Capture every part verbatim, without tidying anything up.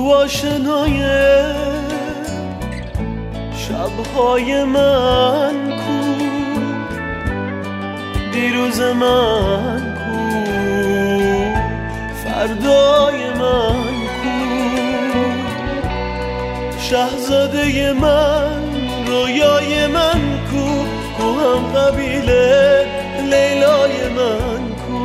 آشنای شبهای من کو، دیروز من کو، فردای من کو، شهزاده من، رویای من کو، کو هم قبیله لیلای من کو.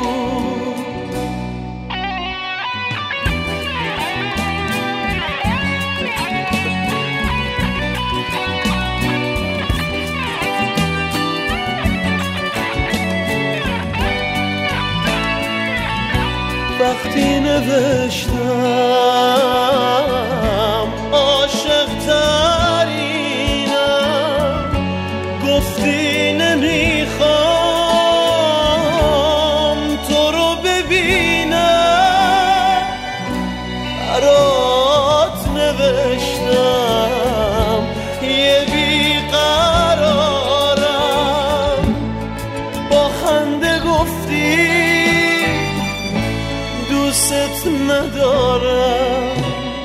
وقتی نوشتم عاشق ترینم، گفتی نمیخوام تو رو ببینم، برات نوشتم یه بیقرارم، با خنده گفتی دوست ندارم.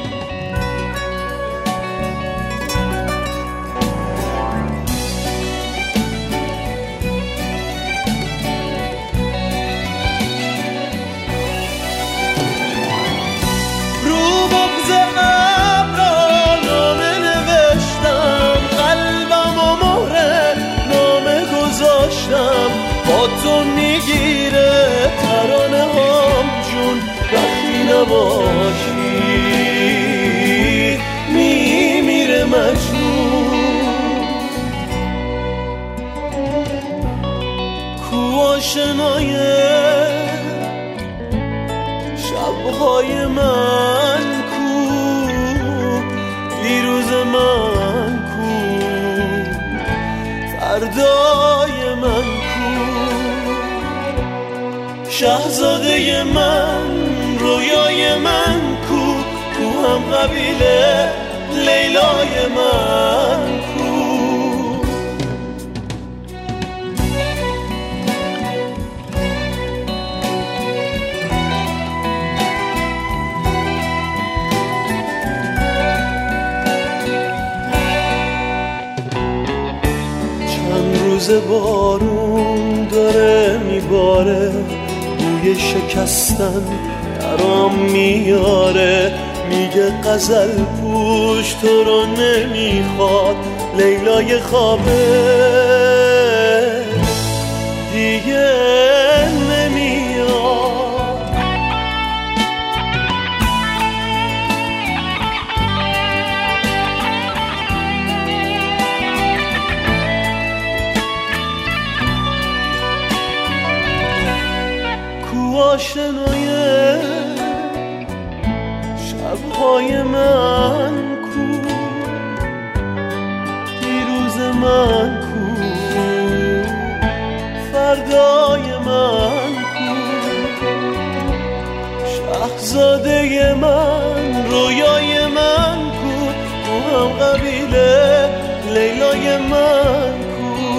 رو بغض ابرا نامه نوشتم، قلبم و مهر نامه گذاشتم، با تو میگیره ترانه هام جون، وقتی نباشی میمیره مجنون. کو آشنای شبهای من کو، دیروز من کو، فردای من کو، شهزاده من، رویای من کو، کو هم قبیله لیلای من کو. چند روز بارون داره میباره، بوی شکستن درام میاره، میگه غزل پوش تو رو نمیخواد، لیلای خوابه دیگه نمیاد. کو آشنای شبهای من کو، دیروز من کو، فردای من کو، شهزاده من، رویای من کو، کو هم قبیله لیلای من کو.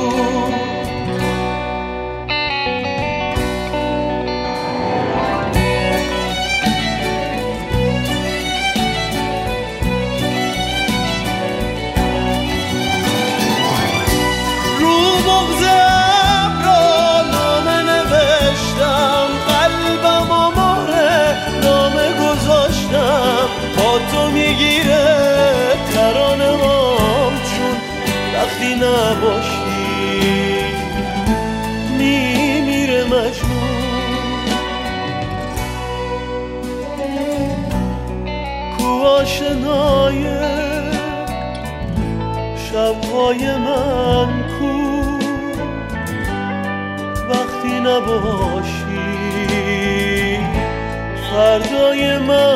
بغض ابرا نامه نوشتم، قلبم و مهر نامه گذاشتم، با تو میگیره ترانه هام چون، وقتی نباشی میمیره مجنون. کو آشنای شبهای من کو، وقتی نباشی فردای من